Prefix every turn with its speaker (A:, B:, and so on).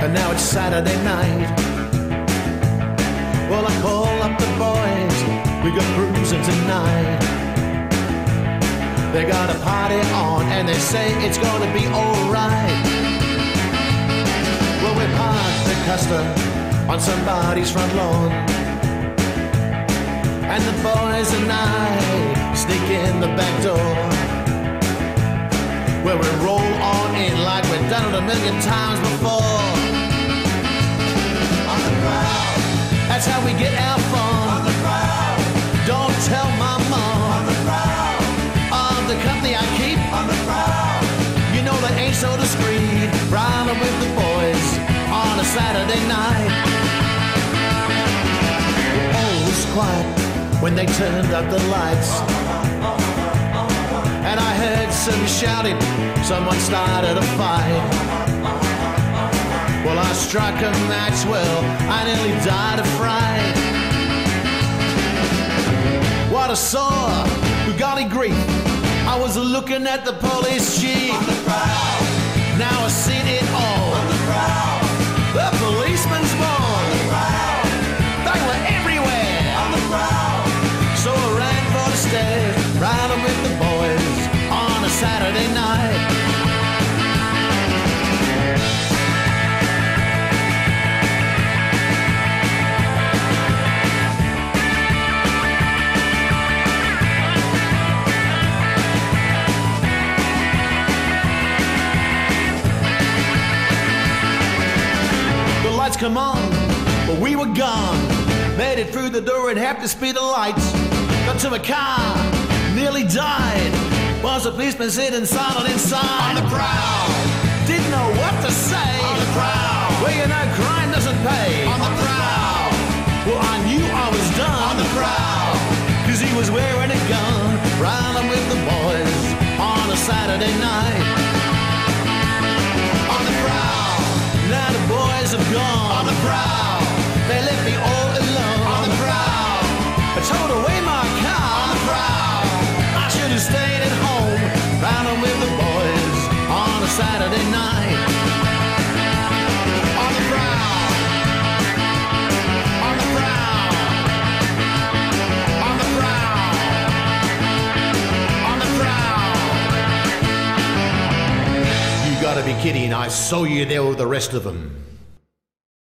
A: and now it's Saturday night. Well, I call up the boys, we go cruising tonight. They got a party on and they say it's gonna be alright. Well, we parked the Custer on somebody's front lawn, and the boys and I sneak in the back door, where we roll on in like we've done it a million times before. On the prowl, that's how we get our fun. On the prowl, don't tell my mom. On the prowl, of the company I keep. On the prowl, you know they ain't so discreet. Prowling with the boys on a Saturday night. Oh, it was quiet when they turned up the lights, and I heard some shouting, someone started a fight. Well, I struck a match, well, I nearly died of fright. What a sore, golly grief, I was looking at the police chief. On the prowl, now I seen it all. On the prowl, the policeman's born. On the prowl, they were everywhere. On the prowl, so I ran for the stairs, riding with the boys on a Saturday night. The lights come on, but we were gone. Made it through the door at half the speed of lights. Got to a car, nearly died. Was a policeman sitting silent inside. On the prowl, didn't know what to say. On the prowl, well, you know crime doesn't pay. On the prowl, well, I knew I was done. On the prowl, cause he was wearing a gun, riding with the boys on a Saturday night. On the prowl, now the boys have gone. On the prowl, they left me all alone. On the prowl, I towed away my car. On the prowl, I should have stayed at home, riding with the boys on a Saturday night. On the prowl, on the prowl, on the prowl, on the prowl. You gotta be kidding, I saw you there with the rest of them.